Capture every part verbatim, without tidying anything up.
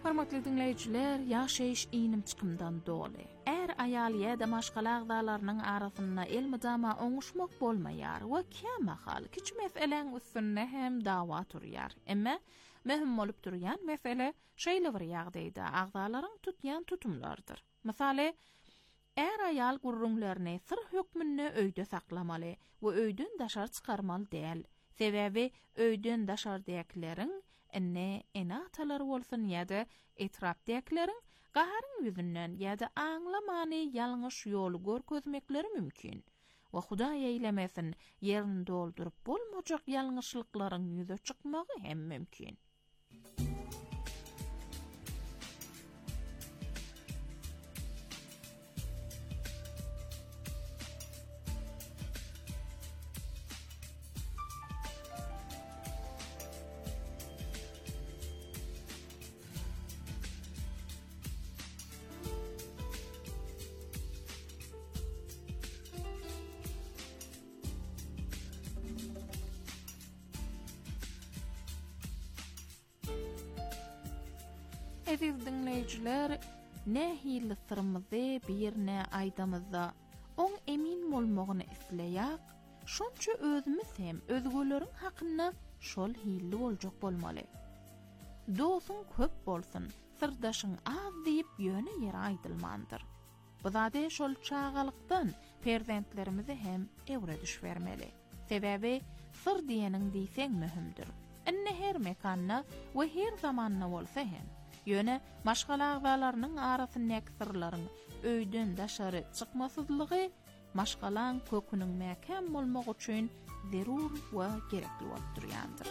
Hormatly dinleyijiler, ýaşaýyş inim çykymdan doly. Er aýal ýa-da başga agdalarynyň arasynda elmydama oňuşmak bolmaýar we käme hal kiç meseleň üstünde hem dawa turýar. Emma möhüm bolup durýan mesele şeýle bir ýagdaýda agdalaryň tutýan tutumlardyr. Masaly, er aýal gurrunlaryny sır hökmünde öýde saklamaly we öýden daşar çykarmaly däl. Sebebi öýden daşardäkilerin enne enatalar bolsun ýa-da etrapdakilerin gaharyň ýüzünden ýa-da aňlamany ýalňyş ýol görkezmekleri mümkin. Wa Hudaý eýlemesin, ýerini doldurup bolmajak ýalňyşlyklaryň ýüze çykmagy hem mümkin. Aziz dinleyijiler, nähili sırmyzy birine aýdamyzda oň emin bolmagyny isleýär, şonça özümiz hem özgöleriň hakynda şol hili boljak bolmaly. Dostuň köp bolsun, sirdaşyň az diýip ýöne ýere aýdylmandyr. Bu zady şol çağalykdan perzentlerimizi hem ewre düşbermeli. Sebebi sir diýeniň diýseň möhümdir. Enne her mekanna we her zamanna bolsa hem ýöne başga agdalarynyň arasyndaky sirlaryň öýden daşary çykmasyzlygy maşgalan köküniň mäkem bolmagy üçin zerur we gerekli bolup durýandyr.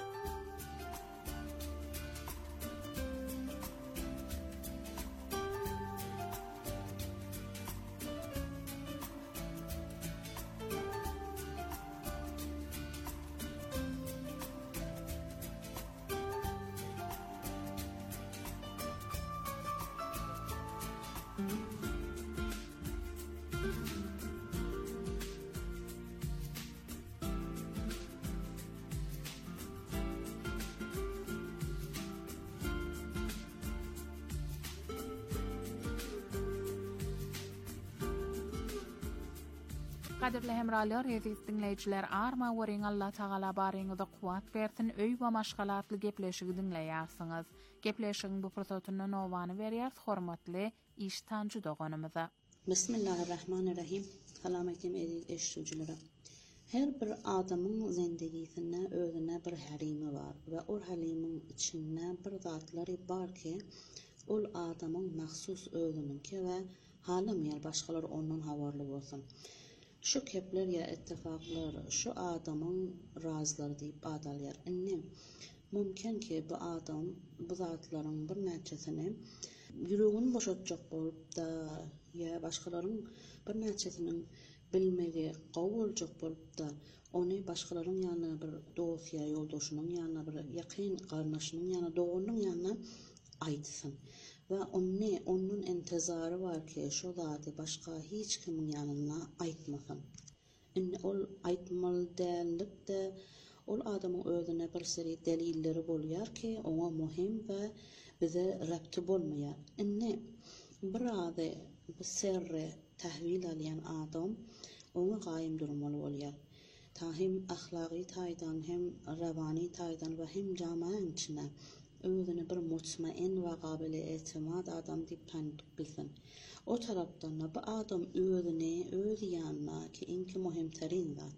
Kadirli hemralar, aziz dinleyijiler, arma weriň Allah Taala baryňyzda kuwat bersin, öý we maşgalatly gepleşigi dinleýärsiňiz. Gepleşigiň bu fırsatyndan owany berýär, hormatly iştanjy doganymyza. Bismillahirrahmanirrahim. Salametim aziz eşitçilere. Her bir adamyň zendegisinde özüne bir halimy bar we o halimyň içinde bir zatlary barki, ol adamyň mahsus özüninki we halymy başgalar ondan habarly bolsun. Şu kepler ya ittifaklar, şu adamın razları deyip adalıyar. Enne, mümkün ki bu adam, bu zatların bir neçesini yüreğini boşaltacak bolup da, ya başkalarının bir neçesinin bilmegi, qaw olacak bolup da, onu başkalarının yanına bir dost ya yoldaşının yanına, bir yakın qarnaşının yanına, doğunun yanına aýtsyn. Ve onu, onun intizarı var ki şu zatı başka hiç kimin yanına aýtmasın. Indi ol aýtmaly dälik de ol adamyň özüne bir seri delilleri bolýar ki ona muhim ve bize rapty bolmaýar. Indi bir ady bu sirri tahwil alýan adam ona gaýym durmaly bolýar. Ta hem ahlaki taýdan hem rawani taýdan we hem jamaanyň içine özüne bir mutmain ve qabili etimad adam deyip tanıdık bilsin. O taraftan da bu adam özüne, öz yanına ki inki muhimterin zat,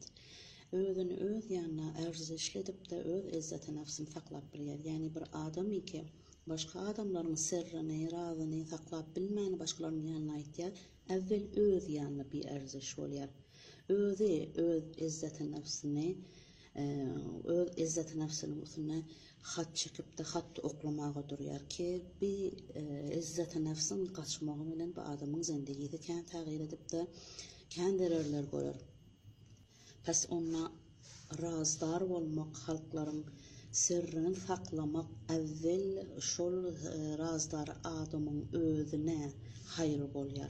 özüne öz yanına erzişli edip de öz izzeti nefsini saklap bilýär. Yani bir adam ki başka adamların sirrini, razını saklap bilmeyeni başkalarının yanına aýtýar, evvel öz yanına bir erziş bolýar. Özü öz izzeti nefsini öz izzeti nefsinin üstüne hat çekip de hat oklamağa durýar ki bir izzeti nefsin kaçmağı bilen bu adamın zendegiýeti kän tagyr edip de kän dererler görür. Pes ona razdar bolmak, halklaryň sirrini saklamak evvel şol razdar adamyň özüne haýır bolýar.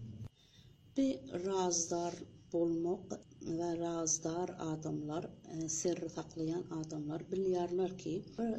Bir razdar bolmak ve razdar adamlar, e, sirri saklayan adamlar bilýärler ki bir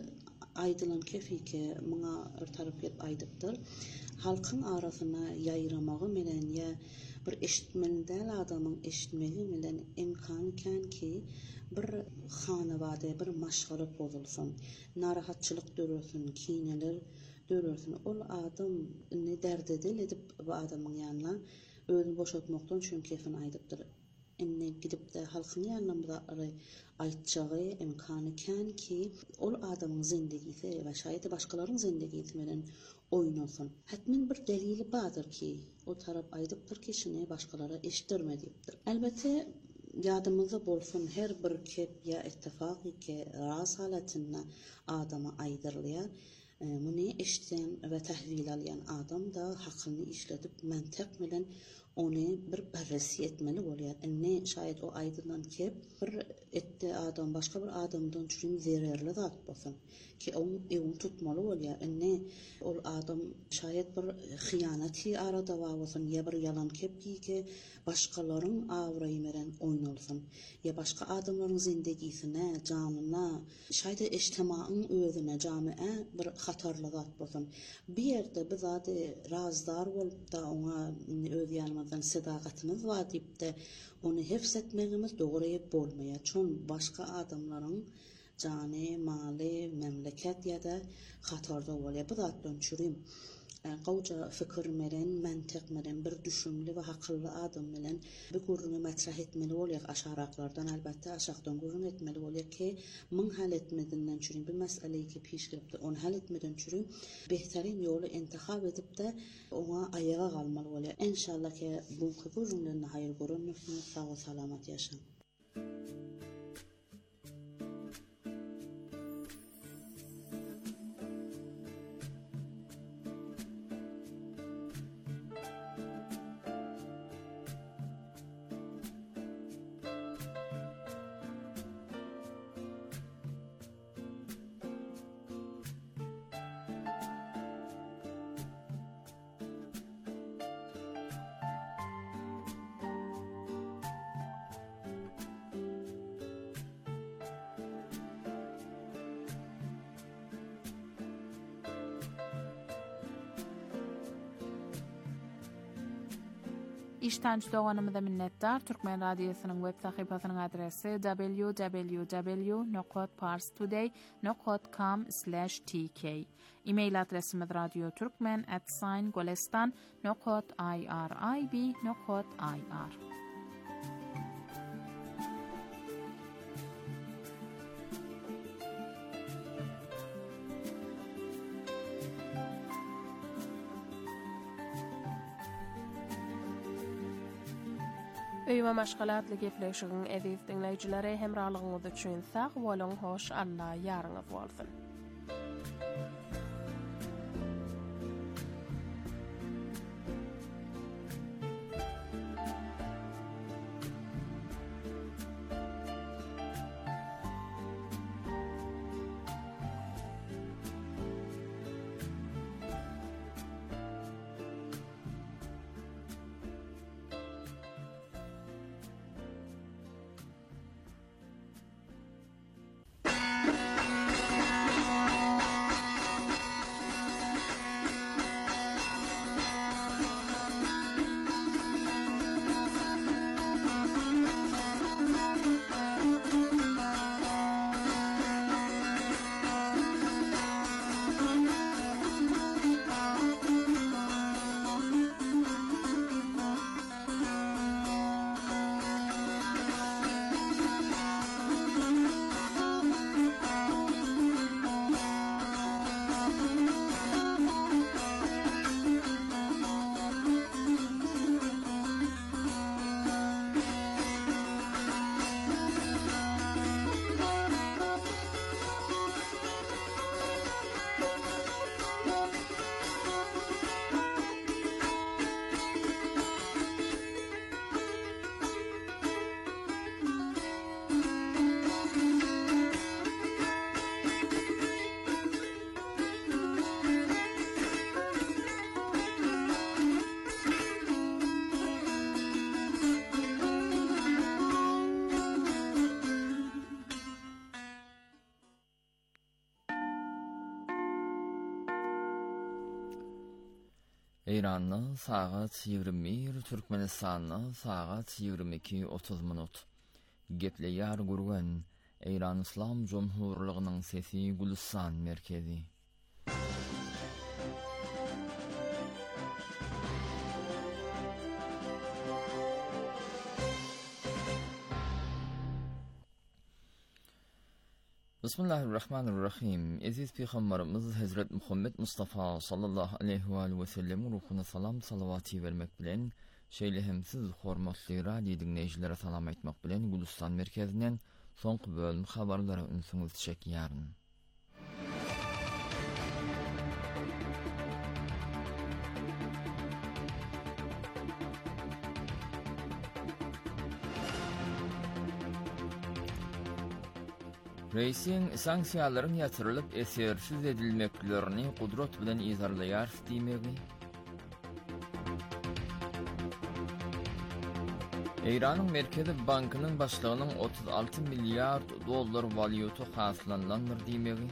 aydylan kefike mına tarap gelip aydypdyr. Halkın arasına yayramağı melen ya bir eşitmeli adamın eşitmeli melen imkan kan ki bir hanavada bir maşgalat bozulsun, narahatçılık görürsün, kineler görürsün. Ol adam ne derdedil edip bu adamın yanına özünü boşaltmaktan çünkü kefin aydypdyr. Enne gidip de halkın yanına aytjagy imkany kan ki ol adamın zindegisi ve şayet başkalarının zindegisi menen oynasın. Hatmin bir delili bardır ki o tarap aydypdyr ki şunu başkalara eşitdirme diýipdir. Elbette yadımızda bolsun her bir kep ya ittifak ki ras halatynda adama aydyrlýar. Muni eşitden ve tahvil alyan adam da hakyny işledip mentek bilen onu bir barresi etmeli bolýar. Enne şayet o aydylan kep bir etdi adam başka bir adamdan çün zererli zat bolsun ki onu ewn tutmaly bolýar. Enne ol adam şayet bir hyýanaty arada bolsun ya bir yalan kep ki başkalaryň awraý meren oynalsın ya başka adamlaryň zindegisine, janyna, şayet ijtimaýyň özüne, jamiä bir hatarly zat bolsun. Bir ýerde biz ady razdar bolup da ona öz ýanymyzdan sadagatymiz var diýip de onu hefs etmegimiz dogry bolmaýar. Çün başka adamlaryň jany, maly, memleket ýa-da hatarda bolýar. Bu zatdan çürüm gowja fikir meren, mentek meren bir düşünli we hakylly adam bilen bu gurruny matrah etmeli bolýar. Aşaraklardan albatta aşakdan gurrun etmeli bolýar ki myň hal etmedinden çürüm bu meseleyi ki piş giripdi. Onu hal etmeden çürüm behterin ýoly intihab edip de ona ayağa galmaly bolýar. İnşallah ki bu gurrundan hayır gurrun sağ we salamat ýaşa. İşten doğanımıza minnettar. Türkmen Radyosu'nun web sahipasynyň adresi w w w nokta parstoday nokta com slash t k. E-mail adresimiz radioturkmen at golestan nokta irib nokta ir. Öýme maşgalatly gepleşigiň ediz dinleýijilere hemralygyňyz üçin sag boluň, hoş Allah ýaryňyz bolsun. İran'ı saat yigirme bir, Türkmenistan'ı saat yigirme iki otuz minut. Gepleýär gurgan İran İslam Cumhurluğunyň sesi Gülistan merkezi. Bismillahirrahmanirrahim. Aziz Peygamberimiz Hazret Muhammed Mustafa sallallahu aleyhi ve sellem ruhuna salam salavati vermek bilen şeýle siz hormatly radio dinleýijilere salam aýtmak bilen Gülistan merkezinden soňky bölüm habarlary ünsüňiz çekýäryn. Reisin sanksiýalaryň ýatyrylyp esersiz edilmeklerini kudret bilen izarlaýar diýmegi. İran'ın Merkezi Bankynyň başlygynyň otuz alty milliard dollar valyuta haslanlandyr diýmegi.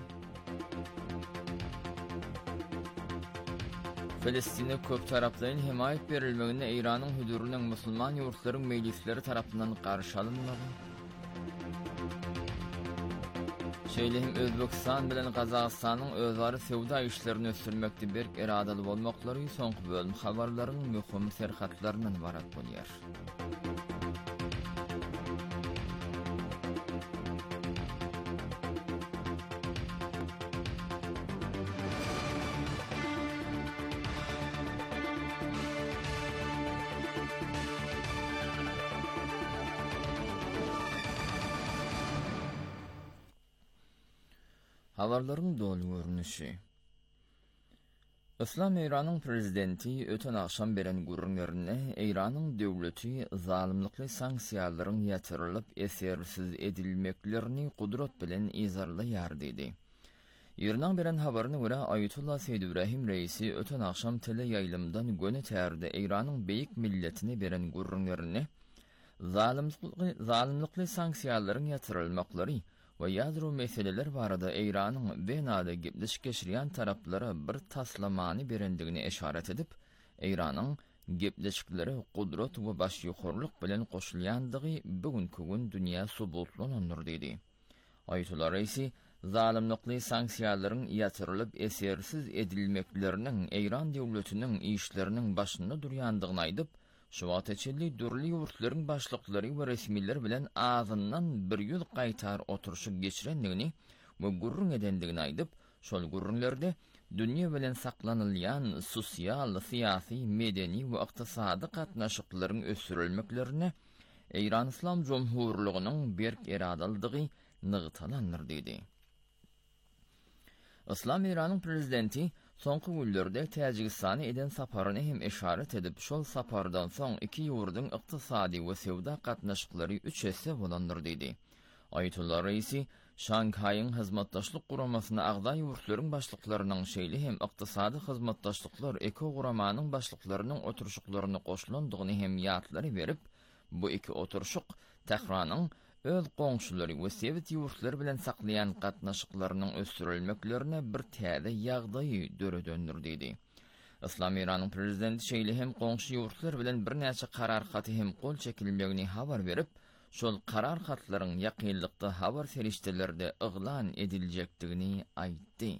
Filistin'e köp taraplaryň himayet berilmegine İran'yň hudurundan musulman ýurtlaryň mejlisleri tarapyndan garşy alynmagy. Şeýlehem Özbekistan bilen Gazagystanyň özleri sewda işlerini ösürmekde berk eradaly bolmaklary soňky bölüm habarlarynyň möhüm serhatlaryndan ibarat bolýar. Habarlaryň dolu görnüşi. İslam İran'ın prezidenti öten akşam beren gurrunlarına İran'ın devleti zalimlikli sanksiýalaryň ýatyrylyp esersiz edilmeklerini kudret bilen izarlaýar dedi. İran'ın beren habaryna görä Ayetullah Seyyid İbrahim reisi öten akşam tele ýaýlymdan göne tärde İran'ın beýik milletine beren gurrunlarına zalimlikli zalimlikli sanksiýalaryň ýatyrylmaklary ve yadro meseleler barada İran'ın benada gepleşik geçirýän taraplara bir taslamany berendigini eşaret edip, İran'ın gepleşikleri kudret we başýokurlyk bilen goşulýandygy bugünkü gün dünýä subutlanandyr dedi. Ayetullah reisi zalimlikli sanksiýalaryň ýatyrylyp esersiz edilmekleriniň İran döwletiniň işleriniň başynda durýandygyny aýdyp, şu wagtçyly dürli ýurtlaryň başlyklary we resmiler bilen ağzyndan bir ýyl gaýtar oturuşy geçirendigini we gurrun edendigini aýdyp, şol gurrunlerde dünýä bilen saklanylýan sosial, syýasy, medeni we ykdysady gatnaşyklaryň ösürilmeklerine İran İslam Cumhurluğunyň berk eradalydygy nygtalandyr dedi. İslam İran'ın prezidenti soňky günlerde Täjikistana eden saparyny hem eşaret edip, şol sapardan soň iki ýurduň ykdysady we sewda gatnaşyklary üç esse bolandyr dedi. Ayetullah reisi Şanghaýyň hyzmatdaşlyk guramasyna agda ýurtlaryň başlyklarynyň şeýle hem ykdysady hyzmatdaşlyklar eko guramanyň başlyklarynyň oturuşyklaryny goşulandygyny hem ýatlary berip, bu iki oturuşyk Tehranyň öz goňşulary we sewit ýurtlary bilen saklayan gatnaşyklarynyň ösürilmeklerine bir täze ýagdaý döredöndir dedi. İslam İran'yň prezidenti şeýle hem goňşy ýurtlar bilen bir näçe karar haty hem gol çekilmegini habar berip, şol karar hatlaryň ýakynlykda habar feriştelerde yglan ediljekdigini aýtdy.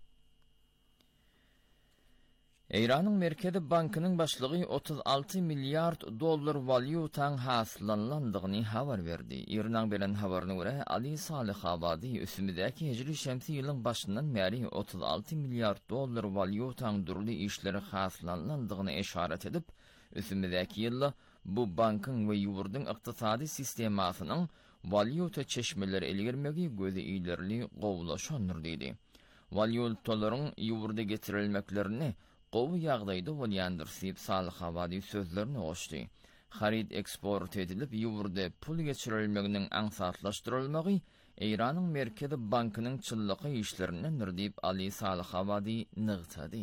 İran'ın Merkezi Bankynyň başlygy otuz alty milliard dollar valyutaň haslanlandygyny habar berdi. İran'dan beren habaryna görä Ali Salih Abadi üsümdäki hijri şemsi ýylyň başyndan bäri otuz alty milliard dollar valyutaň durly işleri haslanlandygyny eşaret edip, üsümdäki ýylda bu bankyň we ýurduň ykdysady sistemasynyň valyuta çeşmeleri elgirmegi gözi ilerli gowlaşandyr dedi. Valyutalaryň ýurda getirilmeklerini gowy ýagdaýda bolýandyr diýip Salih Abadi sözlerini goşdy. Harid eksport edilip ýurda pul geçirilmeginiň aňsatlaşdyrylmagy İran'yň Merkezi Bankynyň çyllyky işlerindendir diýip Ali Salih Abadi nygtady.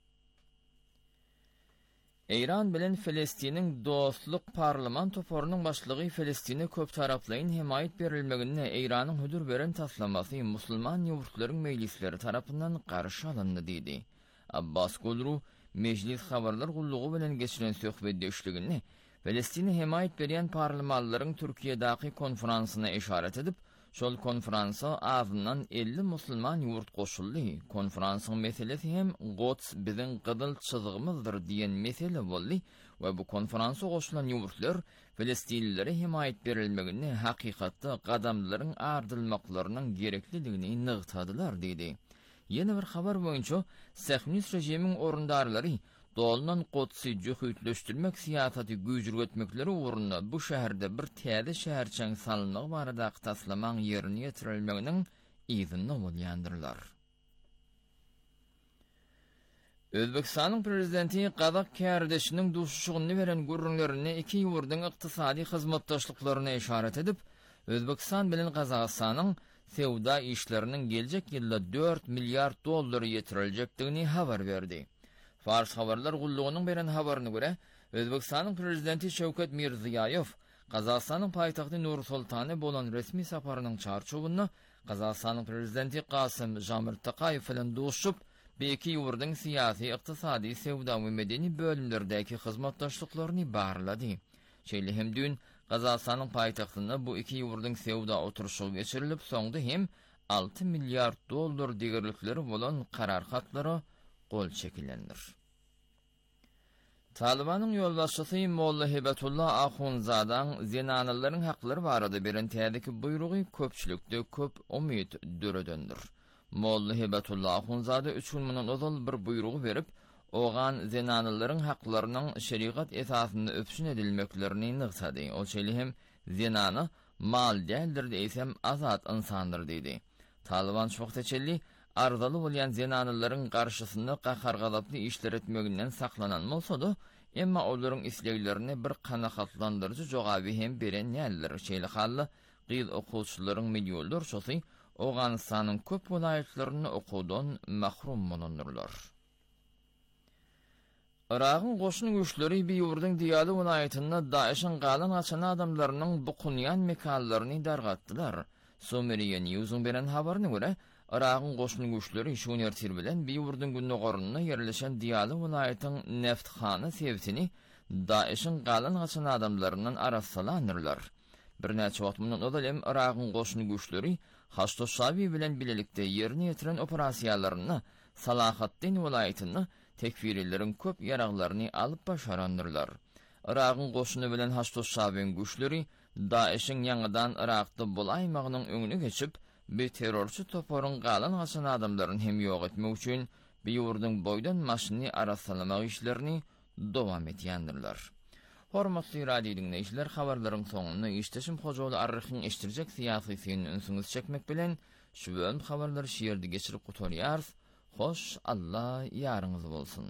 İran bilen Filistiniň dostluk parlamento forunyň başlygy Filistine köp taraplaryň himayet berilmegine İran'yň hudur beren taslamasy musulman ýurtlaryň mejlisleri tarapyndan garşy alyndy dedi. Abbas Gulru Meclis Habarlar Gulluğu bilen geçiren söhbetdeşligini Filistin'e himayet beren parlamanlaryň Türkiýedäki konferansyna işaret edip, şol konferansa azından elli musulman yurt koşully. Konferansyň meselesi hem Gods biziň gydyl çyzgymyzdyr diýen mesele boldy we bu konferansa goşulan ýurtlar Filistinlilere himayet berilmegini hakykatda gadamlaryň ardylmaklarynyň gerekliligini nygtadylar diýdi. Yeni bir habar boýunça Sahnis rejimiň orundarlary Dolunan Qodsy jöhütleşdirmek siýasaty güýjürgetmekleri uğruna bu şäherde bir täze şäherçäň salanyny barada taslamaň ýerine ýetirilmeginiň izinini bolýandyrlar. Özbekistanyň prezidenti Gazak kärdeşiniň duşuşygyny beren gurrunlaryny iki ýurdyň ykdysady hyzmatdaşlyklaryna işaret edip, Özbekistan bilen Gazakstanyň sewda işleriniň geljek ýylda dört milliard dollar ýetirilejekdigini habar berdi. Fars Habarlar Gulluğunyň beren habaryna görä, Özbekistanyň prezidenti Şewket Mirziýaýew Gazakstanyň paýtagty Nur-Sultana bolan resmi saparynyň çarçowyna Gazakstanyň prezidenti Kasym Jomart Tokaýew bilen duşup, iki ýurdyň syýasy, ykdysady, sewda we medeni bölümlerdäki hyzmatdaşlyklaryny barlady. Şeýle hem dün Gazakstanyň paýtagtyna bu iki ýurdyň sewda oturuşy geçirilip, soňda hem altı milliard dollar degirlikleri bolan karar hatlary gol çekilendir. Talibanyň ýolbaşçysy Molla Hibatullah Ahunzadan zinanalaryň haklary barada beren täzeki buyrugy köpçülükde köp umyt döredendir. Molla Hibatullah Ahunzada üç gün mundan ozal bir buyrugy berip, oğan zinanalaryň haklarynyň şeriat esasynda öpsün edilmeklerini nygtady. O şeýle hem zinany mal däldir diýsem azat insandyr diýdi. Taliban çok teçelli arzaly bolýan zinanylaryň garşysynda gahar gazaply işler etmeginden saklanan bolsa-da, emma olaryň isleglerini bir kanagatlandyrjy jogaby hem beren ýerler. Şeýle hally gyz okuwçylaryň milýonlar şosy Awganystanyň köp welaýatlaryny okuwdan mahrum bolandylar. Iraqyň goşun güýçleri bir ýurdyň diýaly welaýatyna Daeşiň galan açan adamlarynyň bukunýan mekallaryny dargatdylar. Someriýa News'un beren habaryna görä, Iraqyň goşun güýçleri şuňertir bilen bir ýurdyň gündogoruna ýerleşen diýaly welaýatyň neftxana sebitini Daeşiň galan açan adamlarynyň arassalanyrlar. Bir näçe wagt mundan odalem Iraqyň goşun güýçleri Haştoşabi bilen bilelikde ýerine ýetiren operasiýalaryny Salahatdin welaýatyny tekfirleriň köp ýaraglaryny alyp başarandyrlar. Iraqyň goşuny bilen Haştoşabiň güýçleri Daeşiň ýangydan Irakda bolaýmagynyň öňüne geçip, bir terrorçy toparyň galan açan adamlaryny hem ýok etmek üçin bir ýurdyň boýdan maşyny arassalamak işlerini dowam etýändirler. Hormatly radio dinleýijiler, habarlaryň soňuna işteşim hojaly arryhyň eşdirjek syýasy syny ünsüňiz çekmek bilen şu bölüm habarlary şeýerde geçirip gutarýarys. Hoş Allah ýaryňyz bolsun.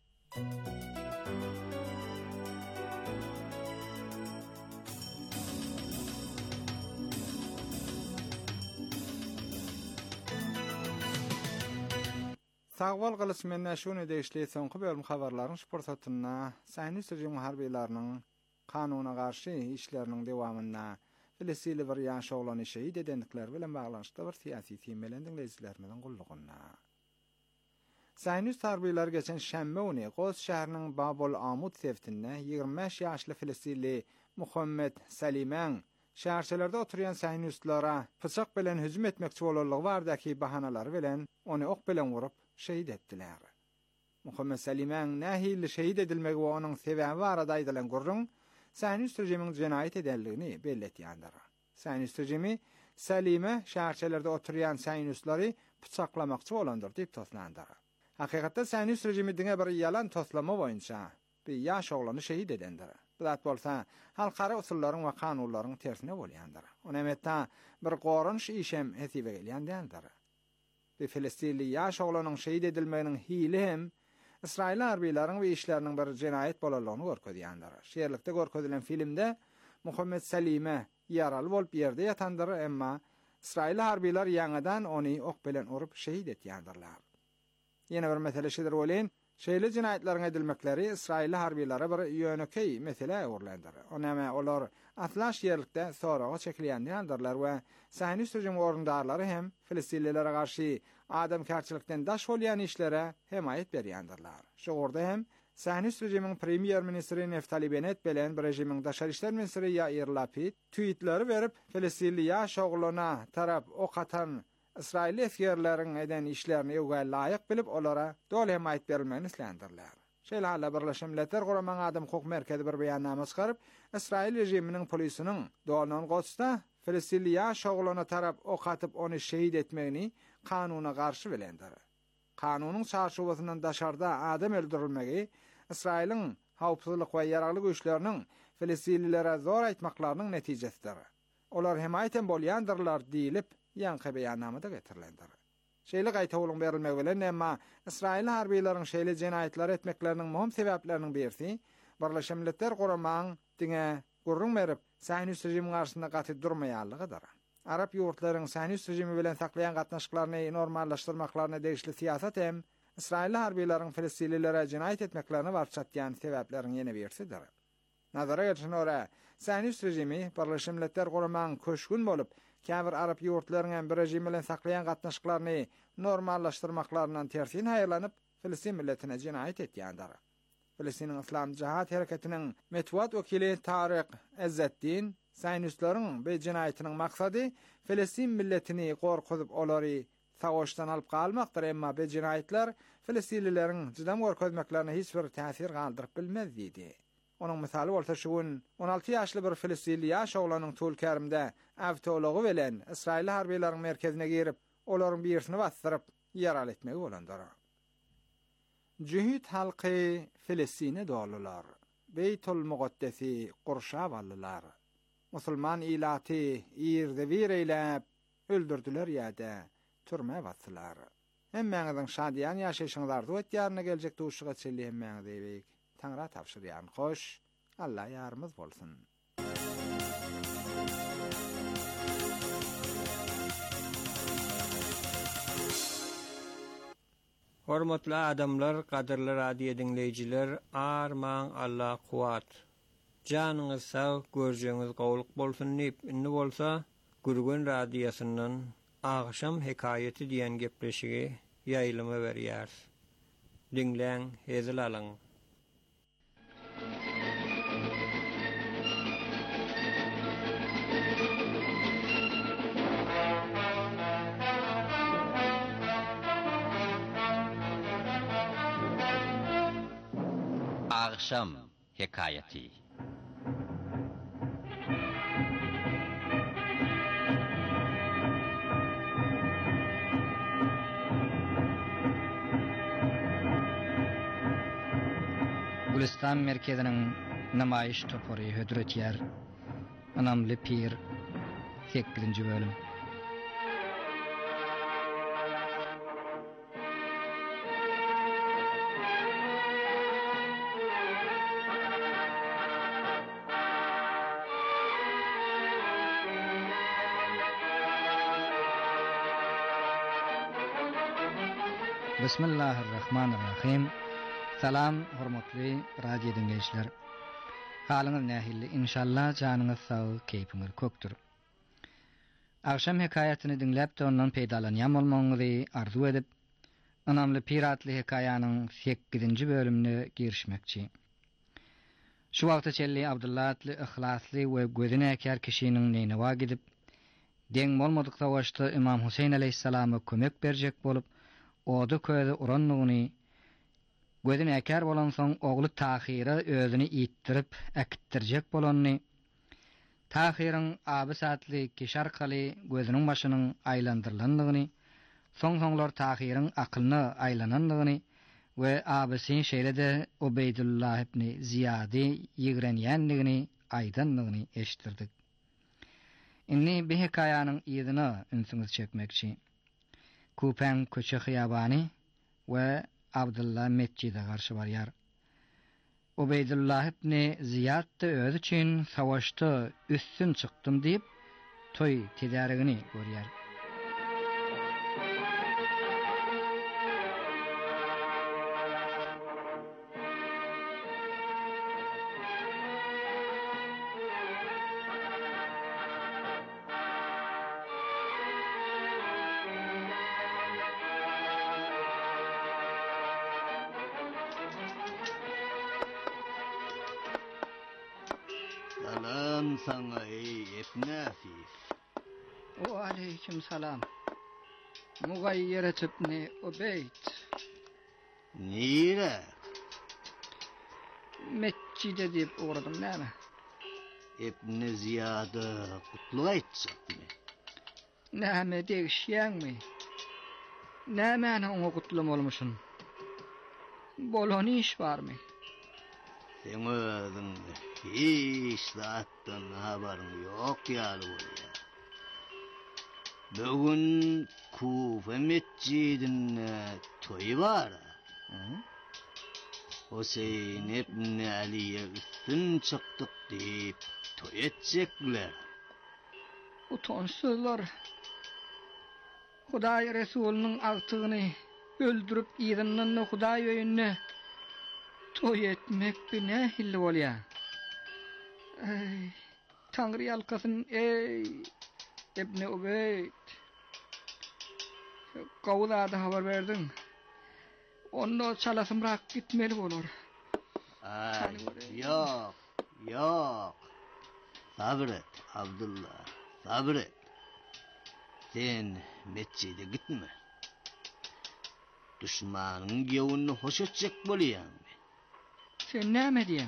Sagwal gylysmenne şunu deýişli soňky bölüm habarlaryň şportatyna Sahnis rejimi harbiylarynyň kanuna garşy işleriniň dewamyna Filistinli bir ýaş oglany şeýid edendikleri bilen baglanşykda bir syýasy temelden dinleýijilerimiň gullugyna. Sahnis harbiylar geçen şämbe güni Goz şäheriniň Babul Amud sewtinde ýygrimi beş ýaşly Filistinli Muhammed Salimeň şäherçelerde oturýan Sahnislara pyçak bilen hüjüm etmekçi bolanlygy bardaky bahanalary bilen ony ok bilen vurup şeýid etdiler. Muhammed Salimeň nähili şeýid edilmegi we onuň sebäbi barada aýdylan gurrun Sahnis rejimiň jenaýet edenligini belletýändir. Sahnis rejimi Salime şäherçelerde oturýan Sahnislary pyçaklamakçy bolandyr diýip toslandyr. Hakykatda Sahnis rejimi diňe bir ýalan toslama boýunça bir ýaş oglany şeýid edendir. Bulat bolsa halkara usullaryň we kanunlaryň tersine bolýandyr. Ony emetde bir gorunç işem hesibe gelýändir. Bir Filistinli ýaş oglanyň şeýid edilmeginiň hili hem İsrail harbiylaryň we işleriniň bir jenaýet bolanlygyny görkezýändir. Şeýerlikde görkezilen filmde Muhammed Salime ýaraly bolup ýerde ýatandyr, emma İsrail harbiylar ýaňadan ony ok bilen urup şeýid etýändirler. Ýene bir mesele şeýdir bolen, şeýle jenaýetlaryň edilmekleri İsrail harbiylara bir ýönekey mesele öwrlendir. Onama olar atlaş yerlikde sorağa çekilýän ýandarlar we Saýnus rejimi orundarlary hem Filistinlilere garşy adamkarçylykdan daş bolýan işlere hemayet berýändirler. Şu orada hem Saýnus rejimiň premier ministri Naftali Bennett bilen rejimiň daşary işler ministri Yair Lapid tweetleri berip Filistinli ýaş ogluna tarap ok atan İsrail eskerleriň eden işlerini ýöge laýyk bilip olara dol hemayet berilmegini islendirler. Şeýle hala Birleşmiş Milletler Guramaň Adam hukuk merkezi bir beýannama çykaryp, İsrail rejiminiň polisiniň Donan Gotsda Filistinli ýaş ogluna tarap ok atyp onu şehit etmegini kanuna garşy bilendir. Kanunyň çarşuwasyndan daşarda adam öldürilmegi İsrail'in hawpsuzlyk we ýaraglyk güýçleriniň Filistinlilere zor aýtmaklarynyň netijesidir. Olar hemayeten bolýandyrlar diýilip ýanky beýannamada getirilendir. Şeýle gaýta ulun berilmegi bilen emma İsrail harbiýlaryň şeýle jenaýetler etmekleriniň möhüm sebäpleriniň birisi Birleşmiş Milletler Guramaň diňe gurrun berip Saýnus rejimi garşysynda gaty durmaýanlygydyr. Arap ýurtlaryň Saýnus rejimi bilen saklaýan gatnaşyklaryny normallaşdyrmaklaryna degişli siýasat hem İsrail harbiýlaryň Filistinlilere jenaýet etmeklerini barçatýan sebäpleriň ýene birisidir. Nazara geçenore Saýnus rejimi Birleşmiş Milletler Guramaň köşkün bolup käbir Arap ýurtlarynyň bir rejim bilen saklaýan gatnaşyklaryny normallaşdyrmaklarynyň tersin haýyrlanyp Filistin milletine jenaýet etýändir. Filistiniň Islam Cihat Hereketiniň metbuat wekili Tariq Ezzetdin Saýnuslaryň bu jenaýetiniň maksady Filistin milletini gorkuzyp olary savaşdan alyp galmakdyr, emma bu jenaýetler Filistinlileriň jydam gorkozmaklarına hiç bir täsir galdyryp bilmez diýdi. Onun misaly bolsa şugun on alty ýaşly bir Filistinli ýaş oglanyň Tulkerimde awtology bilen İsrail harbiýlaryň merkezine girip olaryň birisini basdyryp ýaral etmegi bolandyr. Cühit halky Filistine dolular, Beytul Muqaddesi qurşap aldylar. Musulman ilaty ýerde bir eýläp öldürdüler ýa-da türme batdylar. Hemmeňiziň şadyan ýaşaýşyňyzdy ötýärine geljek duşuga çelli hemmeňiz diýip Tanrı tapşyrýan. Hoş, Allah ýarymyz bolsun. Hormatly adamlar, kadyrly radio dinleýijiler, arman Allah kuwat. Janyňyz sag, görjeňiz gowluk bolsun diýip inni bolsa, Gürgün radiosynyň Agşam hekayeti diýen gepleşigi ýaýlyma berýär. Dinleň, hezil alyň. Agşam hekayeti. Gülistan merkeziniň namaýyş topary hödretýär. Anamly pir sekizinji bölüm. Bismillahirrahmanirrahim. Salam hormatly radio dinleýijiler. Halyňyz nähilli? Inşallah janyňyz sag, keýpiňiz kökdür. Agşam hekaýatyny dinläp ondan peýdalanýan bolmagyňyzy arzu edip, anamly piratly hekaýanyň sekizinji bölümine girişmekçi. Şu wagta çelli Abdullatly, ihlasly we gözüne äker kişiniň neýne gidip, deň bolmadyk savaşda Imam Huseyn aleyhissalama kömek berjek bolup, oda köýde uranlygyny gözüne äker bolan soň ogly Tahira özüni ýitdirip äkitdirjek bolanyny, Tahiryň abi satly kişarkaly gözüniň başynyň aýlandyrlandygyny, soň-soňlar Tahiryň akylyny aýlanandygyny we abysyň şeýle-de Ubeydullah ibn Ziyady ýigrenýändigini aýdandygyny eşitdirdik. Inni bu hekaýanyň ýygyny ünsüňiz çekmekçi. Kupen köçe hıyabani ve Abdullah Mescide garşy barýar. Ubeydullah ibn Ziyad da öz üçin savaşda üstün çykdym diýip toy tedarigini görýär. Selam sana ey Ebnafif. Ve aleyküm selam. Mugayyiret ibni Ubeyt. Nire? Meccide deyip uğradım näme? Ebni Ziyad'a kutlu aytsak mı? Näme degişýäňmi? Nämäni oňa gutlum bolmuşyn? Bolan iş barmy? Sen özüň hiç zatdan habaryň ýok ýaly bolýar. Bugün Kufa mescidinde toy var. Hüseyin ibn Ali'ye üstün çıktık deyip toy etjekler. Utonsuzlar. Hudaý Resulunyň agtygyny öldürüp ýygynyny Hudaý öýünde toy etmek bine hilli bolýar. Ey, Tangry ýalkasyn ey Ibn Ubeyt. Gowlada habar berdiň. Onda çalasymrak gitmeli bolar. Ay, yok, yok. Sabır et, Abdullah, sabır et. Sen mescide gitme. Düşmanın gevunni hoş etjek bolýarmy? Sen näme diýäň?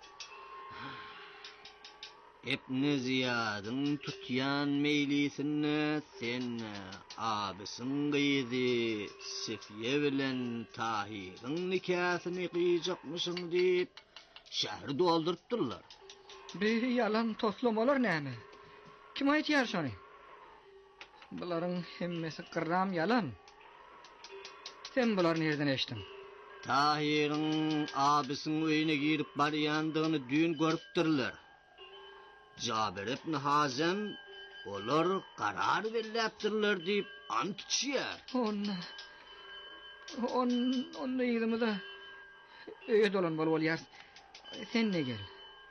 Ibn Ziyad'ın tutyan meylisini sen abisin gıydı Sefiye bilen Tahir'ın nikahını kıyacakmışsın deyip şehri doldurtturlar. Bir yalan toslamalar näme? Kim aýtýar şonu? Bularyň hemmesi kırram yalan. Sen bular nereden eşdin? Tahir'ın abisin öýüne girip barýandygyny dün görüpdirler. Cabir ibn Hazem olar karar beripdirler deyip ant içýär. On on on ýerimize öýe dolan bol bolýar. Sen ne gel?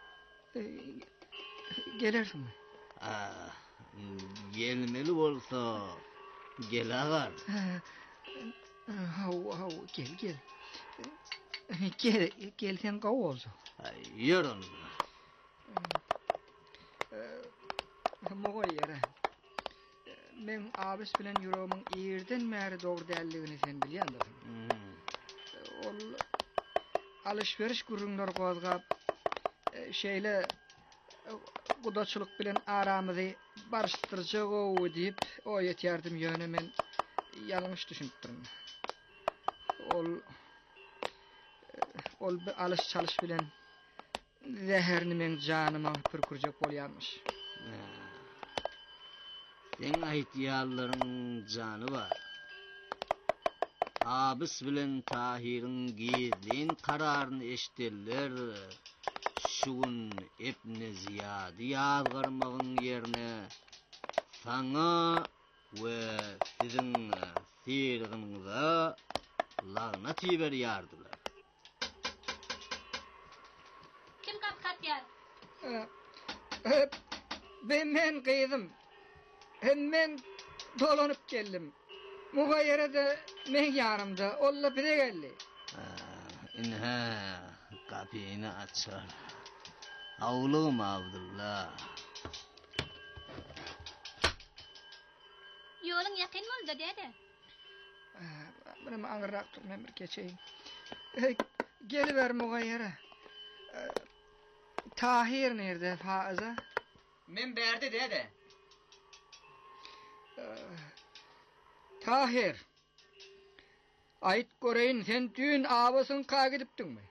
Gelersinmi? Ah, gelmeli bolsa gelagar. Haw haw gel gel. Gel gel sen gaw bolsa. Ýörün. Mugayyara. Men abis bilen ýüregimiň ýerden märi dogry dälligini sen bilýändir. Ol alışveriş gurrunlar gozgap şeýle gudaçylyk bilen aramyzy barışdyrjak o diýip o ýetýärdim ýöne men ýalňyş düşünipdirim. Ol ol alış çalış bilen zäherni men janyma pürkürjek bolýarmyş. Sen aýtýarlaryň jany bar. Abis bilen Tahir'in gizlin kararyny eşdirler. Şu gün Ibn Ziyad'y ýazgyrmagyň ýerine saňa we siziň sirgiňize lagnat ýerýärdiler. Kim kapatýar? Ben men gyzym. Hem men dolanyp geldim. Mugayyarada men ýarymda, olla bire geldi. Inha, kapyny açar. Awlugym Abdullah. Ýoluň ýakyn boldy dede. Benim aňyrak dur, men bir geçeýin. Geliber Mugayyara. Tahir nerede Faiza? Men berdi dede. Tahir. Ayt göreýin, sen dün abasyň ka gidipdiňmi?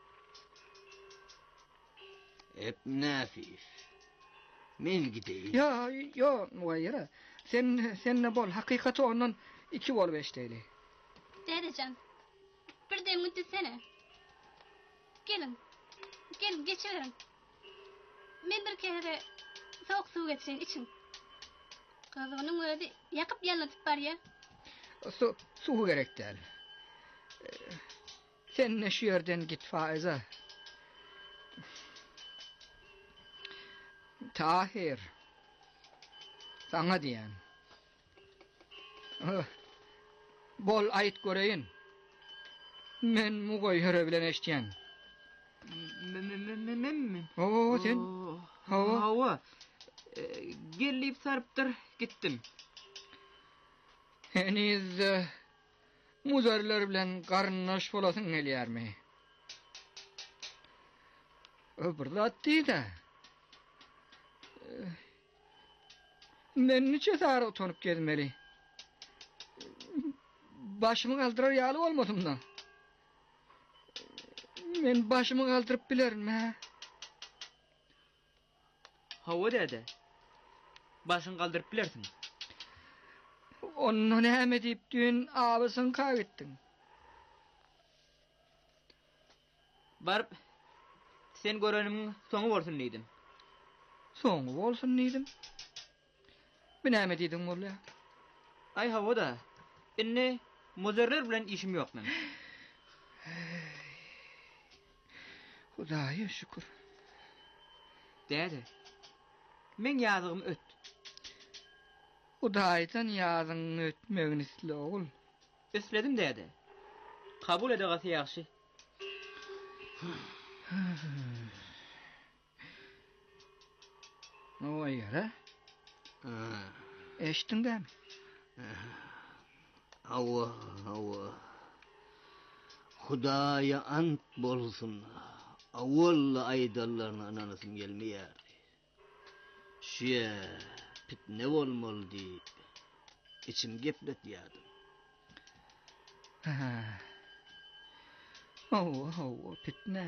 Ebnafif. Men gideýin. Ya, yo, Mugayyara. Sen sen ne bol, hakykaty ondan iki bol beşdeyli. Dedecan. Bir de müddetsene. Gelin. Gelin geçiverin. Men bir kere soğuk su geçsin için. Kızının öyle yakıp yanlatıp var ya. Su, su gerek değil. Ee, sen ne şu yerden git Faiza. Tahir. Sana diyen. Bol ayet göreyin. Men Mugayyara bilen eşdiyen. Mem mem mem. Oo sen. Hawa. Hawa. Gelip sarptır gittim. Heniz e, muzarlar bilen garnaş bolasın gelýärmi? Öbür zat diýdi. Men niçe sar otonyp gelmeli? Başymy galdyrar ýaly bolmadym da. Men başymy galdyryp bilerim ha. Hawa dede. Başyň galdyryp bilersiň. Onu näme diýip dün abysyň kaýtdyň? Barp sen görenimiň soňu bolsun diýdim. Soňu bolsun diýdim. Bu näme diýdiň bolla? Ay Hawa da. Inne muzerrer bilen işim ýok men. Hudaýa şükür. Dede. Men ýazygym öt. Hudaýdan ýazyň ötmegini isle ogul. Isledim dede. Kabul ede gasy ýaxşy. O ýere. Eşdiňmi? Hawa, hawa. Hudaýa ant bolsun. Awwal aýdallaryna ananysyn gelmeýär. Şeýe pitne bolmaly diýip içim gepletýärdim. Ha. Oh, oh, pitne.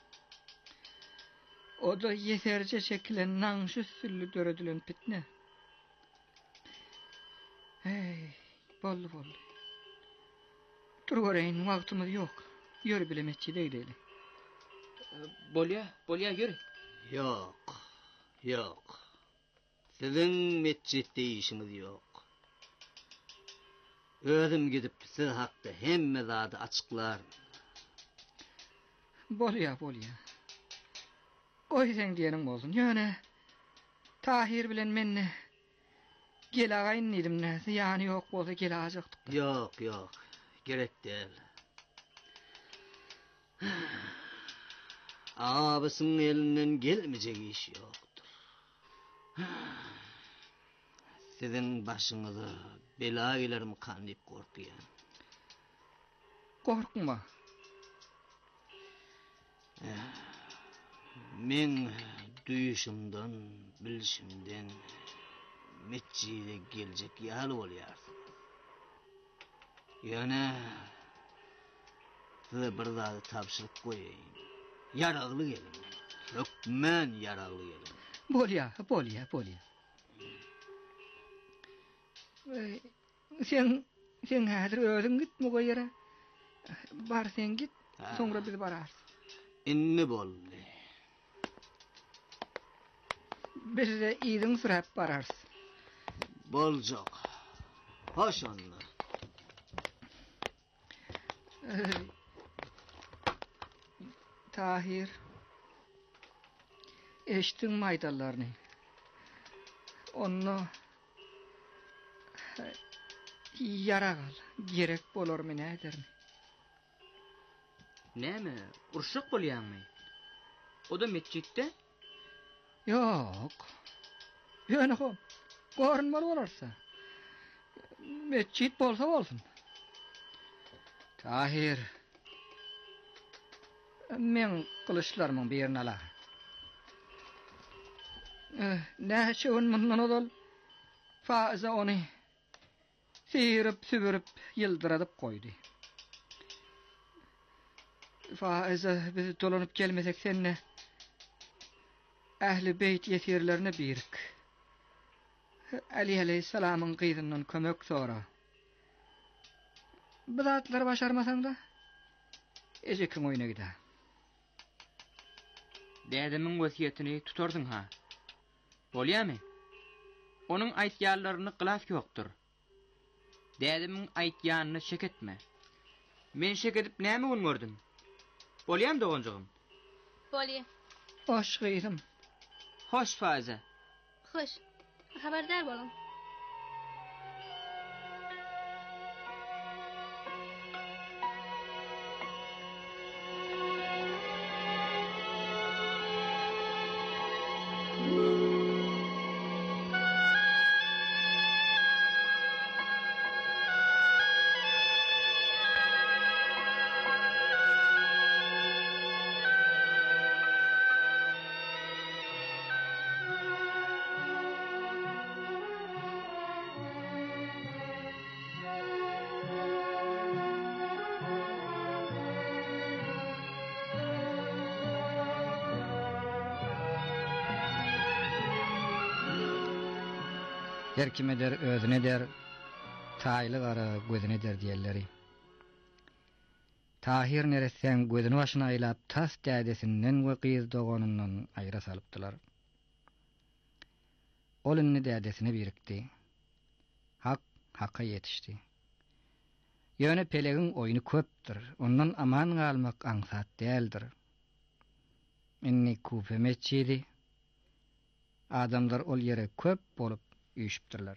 O da yeterce şekilde naňşy süllü döredilen pitne. Hey, boldy boldy. Dur göreýin, wagtymyz ýok. Ýöri bilemetçi deýdeli. Bolya, bolya ýöri. Ýok, ýok. Siziň meçhitde işimiz ýok. Özüm gidip siz hakda hemme zady açyklar. Bolya, bolya. Goýsaň diýenim bolsun. Ýöne Tahir bilen menne gelagayn diýdim näse, ýany ýok bolsa gelajakdyk. Ýok, ýok. Gerek değil. Abısının elinden gelmeyecek iş yoktur. Sizin başınızı bela ilerim kanlayıp korkuyan. Korkma. Men duyuşumdan, bilişimden meçhide gelecek ýaly bolýarsyn. Ýöne size bir zady tapşyryk goýaýyn. Yaragly gelin. Hökmen yaragly gelin. Bolya, bolya, bolya. Ey, sen sen häzir özüň gitme goýara. Bar sen git, soňra biz bararys. Inni boldy. Biz de iýdiň süräp bararys. Boljak. Hoş onda. Tahir, eştin maydallaryny. Onu yaragal, gerek bolarmy nädermi? Näme? Urşak bolýarmy? O da meçhitde? Yok. Ýöne hom. Gorunmaly bolarsa. Meçhit bolsa bolsun. Tahir, men kılıçlarımın birini alar. Näçe on mundan odal Faiza onu sıyırıp sübürüp yıldıradıp koydu. Faiza bizi dolanıp gelmesek seninle Ähli beyt yetirlerine birik. Ali aleyhisselamın kıyızından kömök sonra. Bu zatları başarmasan da ejekin oyuna gider. Dädemin wasiyetini tutardın ha. Bolýarmy? Onun aýtýarlaryny gylaf ýokdur. Dädemin aýtýanyny şek etme. Men şek edip näme gün gördüm? Bolýarmy dogonjygym? Bolýar. Hoş gıydım. Hoş Faiza. Hoş. Haberdar bolun. Her kime der özüne der, taýly gara gözüne der diýerleri. Tahir neresen gözüni başyna aýlap tas dädesinden we gyz dogonundan aýra salypdylar. Ol inni dädesine birikdi. Hak hakka yetişdi. Ýöne pelegin oýuny köpdir. Ondan aman galmak aňsat däldir. Inni kupe meçidi. Adamlar ol ýere köp bolup üýşipdirler.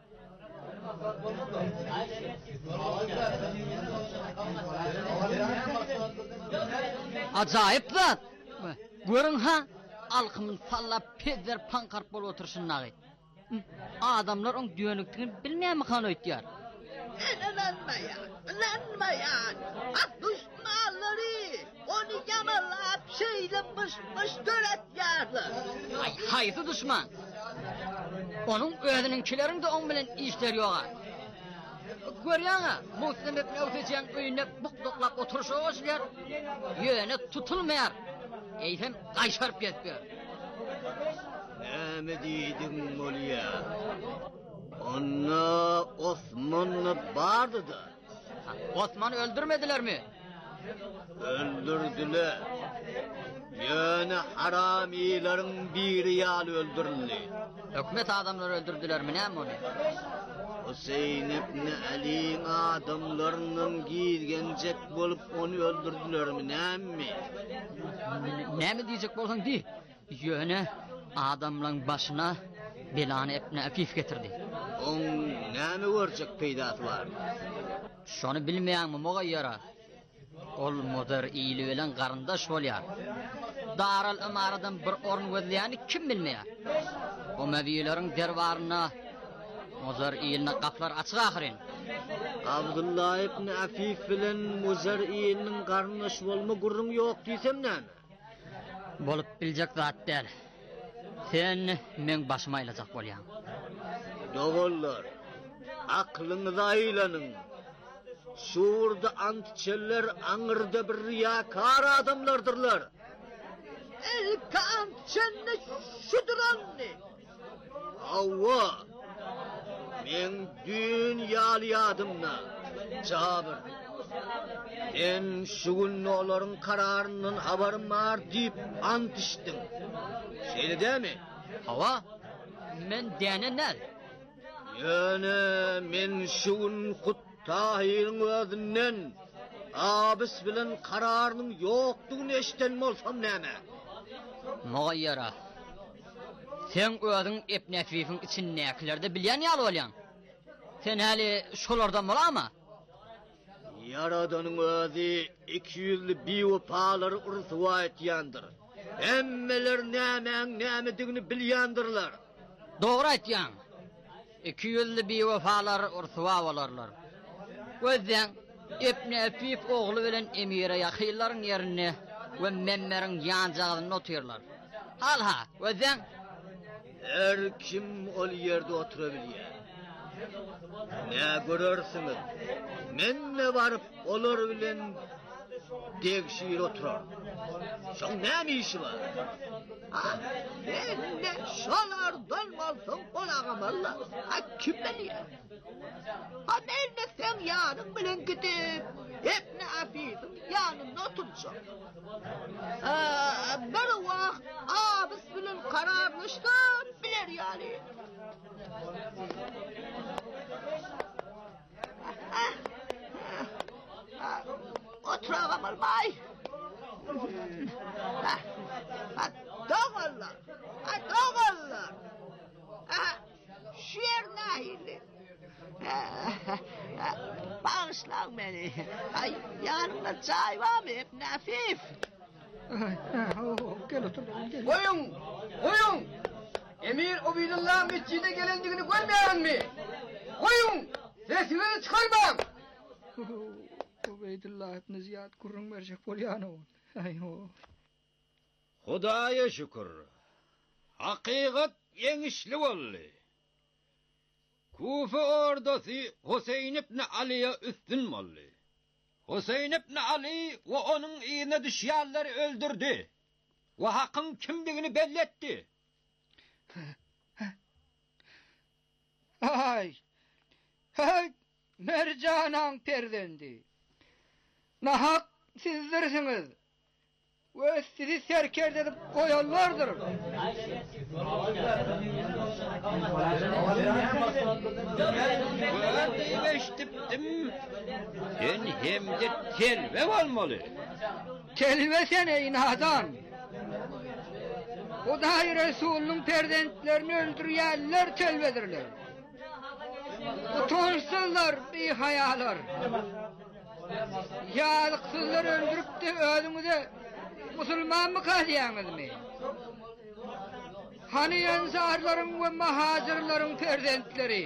Ajaýyp zat. Görüň ha, alkymyň sallap peder pankart bolup oturşynlagy. Adamlar oň dönükdigini bilmeýärmi kan öýtýär. Lanmaya, lanmaya. Düşmanları onu yamalap şeylemiş mış döretýärler. Ay, haýsy düşman? Onun özüninkilerin de on bilen işleri ýok. Görýäňi, Muslim ibn Awfejan öýünde bukduklap oturşýar. Ýöne tutulmaýar. Eýsem gaýşarp ýetýär. Näme diýdiň molya? Onna Osmanly bardydy. Osman öldürmedilermi? Öldürdüler. Ýöne haramiýlaryň biri ýaly öldürildi. Hökümet adamları öldürdülermi näme onu? Hüseyin ibn Ali'ň adamlarynyň giýgenjek bolup onu öldürdülermi näme? Näme diýjek bolsaň di? Ýöne adamlaryň başyna belany ibn Afif getirdi. On näme görjek peýdasy bar? Şonu bilmeýärmi mogaýara? Ol modar ýyly bilen garyndaş bolýar. Daral Imaradan bir orun gözleýäni kim bilmeýär? O mewiýelerin derbaryna Mozar ýylyna gaplar açyk ahyrin. Abdullah ibn Afif bilen Mozar ýylynyň garyndaş bolma gurrun ýok diýsem näme? Bolup biljek zat däl. Sen men başyma aýlajak bolýan. Dogollar, aklyňyza aýlanyň. Şurda antçeller aňyrda bir riyakar adamlardyrlar. El kantçenne şuduranny. Awwa. Men dünýäli adamna. Jabir. En şu gün olaryň kararyndan habarim bar diýip ant içdim. Şeýledämi? Hawa, men däne näl? Ýöne men şu gün Tahir'in özünden abis bilen kararının yoktuğunu eşten bolsam näme? Mogaýara. Sen özüň Ibn Afif'in içindäkilerde bilýän ýaly bolýan. Sen hali şolardan bolama? Yaradanyň özü iki yüzli biwepalary ursuwa etýändir. Emmeler nämeň nämedigini bilýändirler. Dogry aýtýan. iki yüzli biwepalar ursuwa bolarlar. Özden Ibn Afif oğlu bilen emire ýakyllaryň ýerine we memmeriň ýanjagyny oturýarlar. Halha, özden her kim ol ýerde oturabilýär. Ne görersiňiz? Men ne baryp olar bilen degşir oturar. Şoň näme işi bar? Ah, ne şolardan bolsaň olagam Allah. Ha kim bilýär? Ha menne sen ýanyň bilen gidip Ibn Afif'in ýanynda oturjak. Ah, bir wagt abis bilen kararlaşdy biler ýaly. Oturagam almay. Dogollar, dogollar. Şu yer nähili? Bağışlan beni. Ay, yanımda çay var mı Ibn Afif? Gel otur. Oyun, oyun. Emir Ubeydulllah mescide gelendigini görmeýänmi? Oyun, sesini çıkarmam. Ubeydullah ibn Ziyad gurrun berjek bolýan o. Aýo. Hudaýa şükür. Hakykat ýeňişli boldy. Kufa ordasy Husayn ibn Ali'ye üstün boldy. Husayn ibn Ali we onuň ýerine düşýärleri öldürdi. We hakyň kimdigini belli etdi. anan perdendi. Nahak sizlersiniz. Ve sizi serkerd edip koyarlardır. Böyle beştiptim. Sen hem de telve olmalı. Telve sen ey nadan. Hudaý Resulü'nün perdentlerini öldürýärler telvedirler. Utançsızlar, behayalar. Ýalyksızlar öldürüp de özüňize musulman mı kalýaňyzmy? Hani ensarlaryň we mahajirlaryň perdentleri?